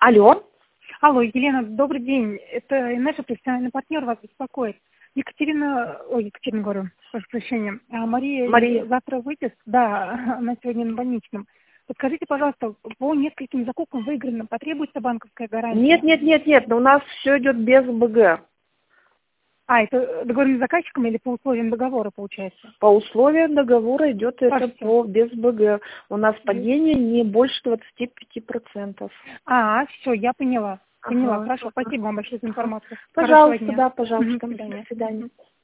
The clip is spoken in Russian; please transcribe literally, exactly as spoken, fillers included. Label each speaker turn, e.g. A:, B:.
A: Алло.
B: Алло, Елена, добрый день. Это наш профессиональный партнер вас беспокоит. Екатерина, ой, Екатерина говорю, прошу прощения. А Мария,
A: Мария.
B: завтра выйдет? Да, она сегодня на больничном. Подскажите, пожалуйста, по нескольким закупкам выигранным потребуется банковская гарантия?
A: Нет, нет, нет, нет, но у нас все идет без БГ.
B: А, это договоренность с заказчиком или по условиям договора получается?
A: По условиям договора идет
B: По
A: это
B: всем.
A: по без БГ. У нас
B: Без-
A: падение не больше двадцати пяти процентов.
B: А, все, я поняла. Поняла,
A: Ага,
B: хорошо.
A: ага,
B: Спасибо вам большое за
A: ага.
B: информацию. Хорошего
A: Пожалуйста,
B: дня.
A: да,
B: Мгм,
A: пожалуйста.
B: До
A: До
B: свидания.
A: свидания.
B: Мгм.